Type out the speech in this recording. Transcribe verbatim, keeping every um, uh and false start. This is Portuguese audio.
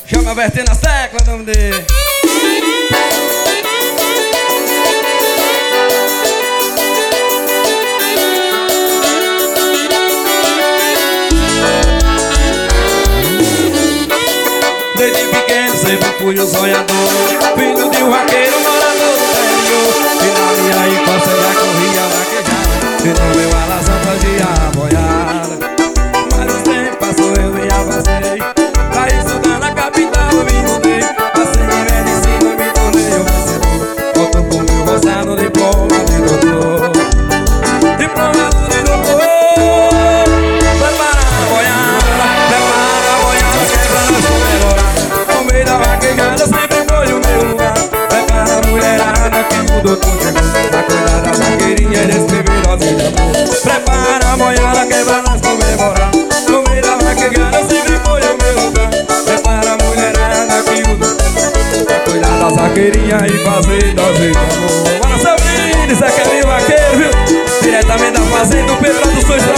Chama vertendo as teclas, nome dele. Desde pequeno sempre fui um sonhador, filho de um vaqueiro morador do interior. E na minha infância já corria vaquejada, e no meu alazão fazia a boiada. Mas o tempo passou, eu ia passei, pra estudar na capital eu me mudei. Passei em medicina, me tornei um vencedor, volto com meu roçado diploma de doutor. Diploma de doutor. Prepara a boiada, prepara a boiada, que é pra nós comemorar. No meio da vaquejada sempre foi o meu lugar. Prepara a mulherada que o doutor chegou, pra cuidar da vaqueirinha e descrever nosso amor. Prepara a boiada que é pra nós comemorar. No meio da vaquejada sempre foi o meu lugar. Prepara a mulherada que o doutor chegou, pra cuidar da vaqueirinha e fazer nosso amor. Bora, Sabrina, isso aqui é meu vaqueiro, viu? Diretamente da fazenda, o Pedro dos Dois.